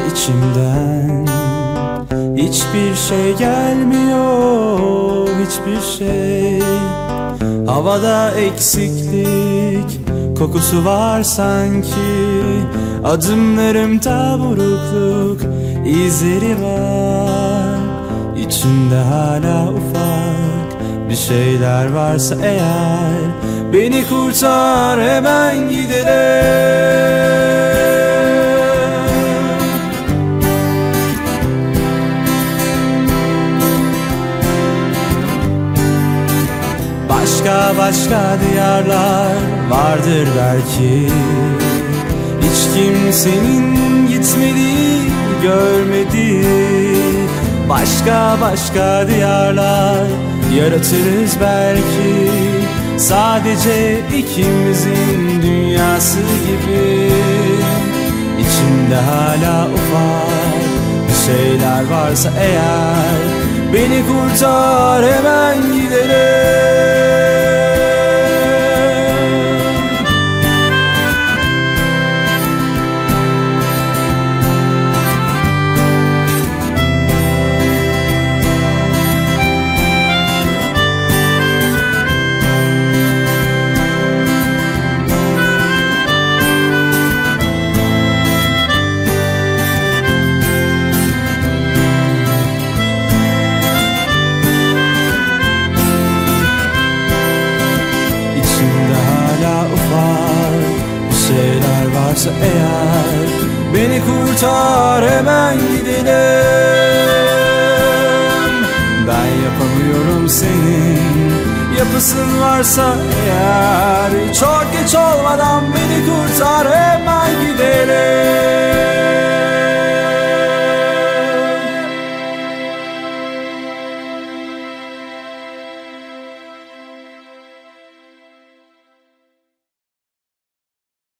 içimden hiçbir şey gelmiyor, hiçbir şey. Havada eksiklik kokusu var sanki, adımlarımda burukluk izleri var. İçimde hala ufak bir şeyler varsa eğer, beni kurtar, hemen gidelim. Başka diyarlar vardır belki, hiç kimsenin gitmediği, görmediği. Başka diyarlar yaratırız belki, sadece ikimizin dünyası gibi. İçimde hala ufak bir şeyler varsa eğer, beni kurtar, hemen gidelim. Şeyler varsa eğer, beni kurtar, hemen gidelim. Ben yapamıyorum senin yapısın varsa eğer, çok geç olmadan beni kurtar, hemen gidelim.